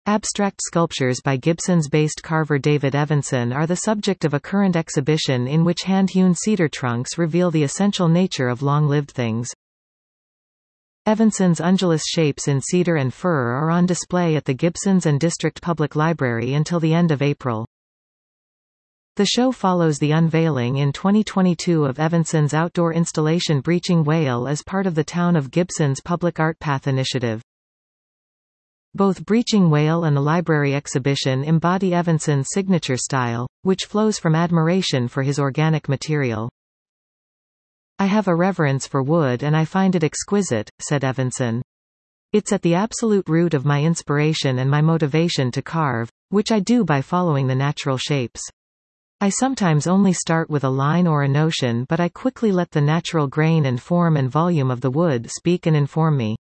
Abstract sculptures by Gibsons-based carver David Evanson are the subject of a current exhibition in which hand-hewn cedar trunks reveal the essential nature of long-lived things. Evanson's undulous shapes in cedar and fir are on display at the Gibsons and District Public Library until the end of April. The show follows the unveiling in 2022 of Evanson's outdoor installation Breaching Whale as part of the Town of Gibson's Public Art Path initiative. Both Breaching Whale and the library exhibition embody Evanson's signature style, which flows from admiration for his organic material. "I have a reverence for wood and I find it exquisite," said Evanson. "It's at the absolute root of my inspiration and my motivation to carve, which I do by following the natural shapes. I sometimes only start with a line or a notion, but I quickly let the natural grain and form and volume of the wood speak and inform me."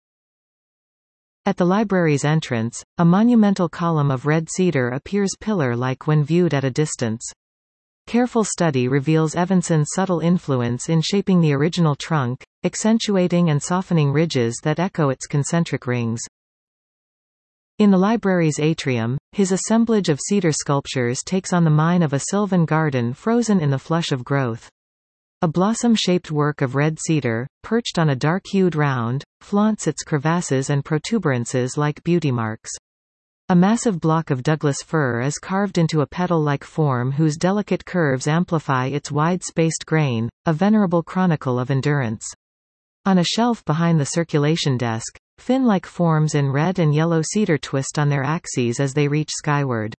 At the library's entrance, a monumental column of red cedar appears pillar-like when viewed at a distance. Careful study reveals Evanson's subtle influence in shaping the original trunk, accentuating and softening ridges that echo its concentric rings. In the library's atrium, his assemblage of cedar sculptures takes on the mien of a sylvan garden frozen in the flush of growth. A blossom-shaped work of red cedar, perched on a dark-hued round, flaunts its crevasses and protuberances like beauty marks. A massive block of Douglas fir is carved into a petal-like form whose delicate curves amplify its wide-spaced grain, a venerable chronicle of endurance. On a shelf behind the circulation desk, fin-like forms in red and yellow cedar twist on their axes as they reach skyward.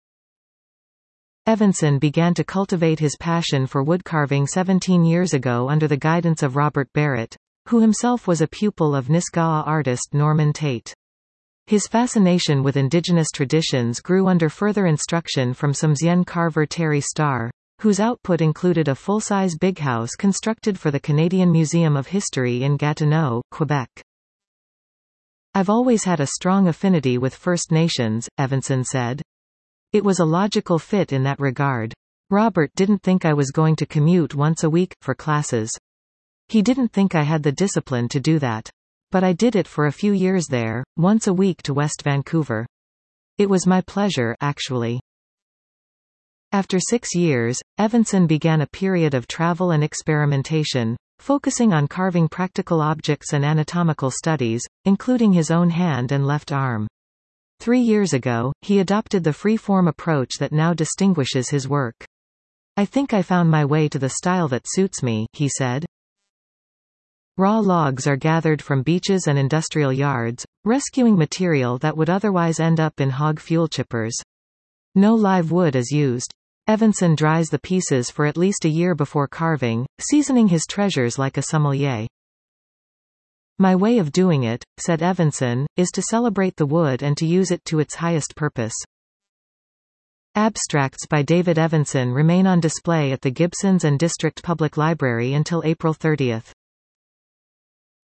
Evanson began to cultivate his passion for woodcarving 17 years ago under the guidance of Robert Barrett, who himself was a pupil of Nisga'a artist Norman Tate. His fascination with indigenous traditions grew under further instruction from Tsimshian carver Terry Starr, whose output included a full-size big house constructed for the Canadian Museum of History in Gatineau, Quebec. "I've always had a strong affinity with First Nations," Evanson said. "It was a logical fit in that regard. Robert didn't think I was going to commute once a week, for classes. He didn't think I had the discipline to do that. But I did it for a few years there, once a week to West Vancouver. It was my pleasure, actually." After 6 years, Evanson began a period of travel and experimentation, focusing on carving practical objects and anatomical studies, including his own hand and left arm. 3 years ago, he adopted the free-form approach that now distinguishes his work. "I think I found my way to the style that suits me," he said. Raw logs are gathered from beaches and industrial yards, rescuing material that would otherwise end up in hog fuel chippers. No live wood is used. Evanson dries the pieces for at least a year before carving, seasoning his treasures like a sommelier. "My way of doing it," said Evanson, "is to celebrate the wood and to use it to its highest purpose." Abstracts by David Evanson remain on display at the Gibsons and District Public Library until April 30.